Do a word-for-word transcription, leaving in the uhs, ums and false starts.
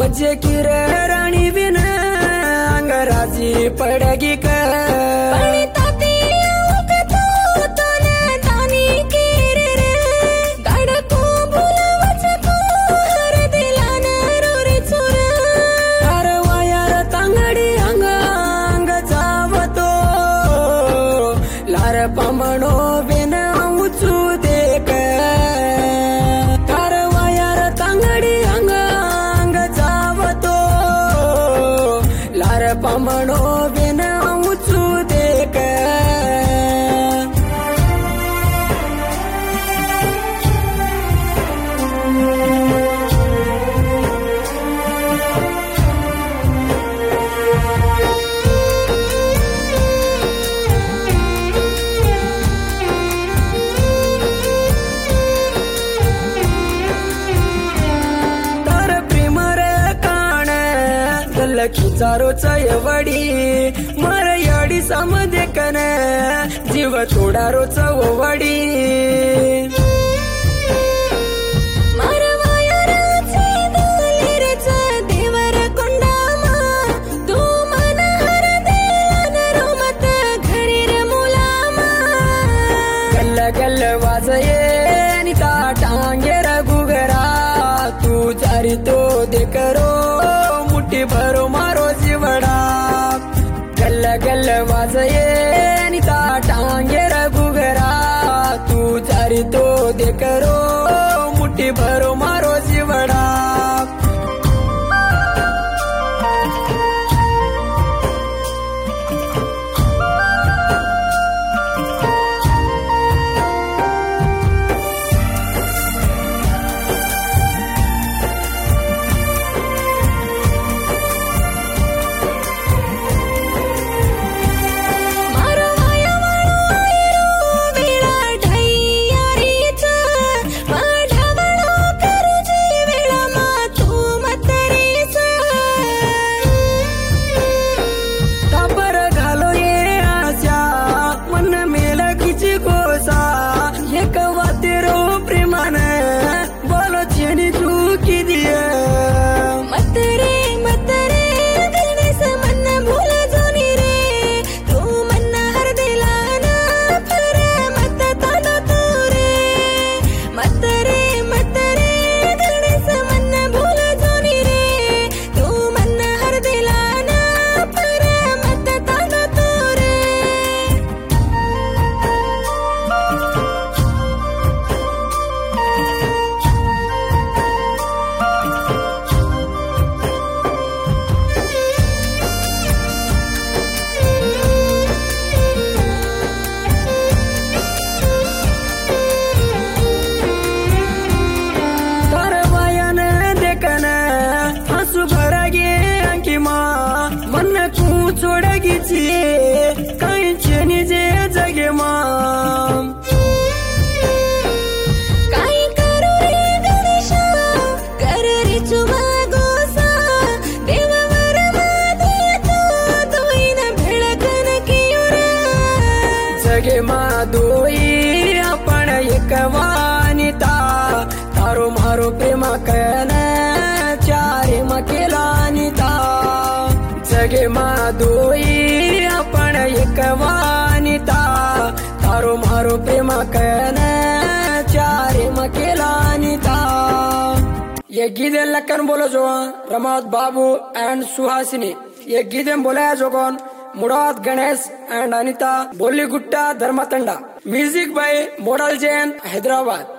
वजे की रे रानी बिन अंगराजी पड़ेगी कर पमणो बिन उचू देक कारवा यार तांगडी अंग अंग जावतो लार पमणो बिन उचू देक खिचारो चयवडी मर याडी समदे कन जीव थोडा रो चवडी गल्ल गल्ल वाजये निता टांगेर गुगरा तू जारी तो दे करो भरो मारो जीवडा गल्ल गल्ल वाजये निता टांगेर गुगरा तू जारी तो दे करो मुट्ठी भरो मारो जीवडा छोड़गी कहीं चेनी जे जगे माम काही करू रे गणेशा कर रे चुमा गोसा देवावर मादे तो दोईन भेळकन कियुरा जगे मा दोई आपण एक वानिता तारो मारो प्रेम कन चारे मकेला निता जगे मा दोई आपण एक वानिता तारो मारो प्रेम कन चारे मकेला निता ये गीते लक्कन बोलो जो प्रमोद बाबू एंड सुहासिनी ये गीते बोला जोगोन मुराद गणेश एंड अनिता बोली गुट्टा धर्मतंडा म्यूजिक बाय मॉडल जैन हैदराबाद।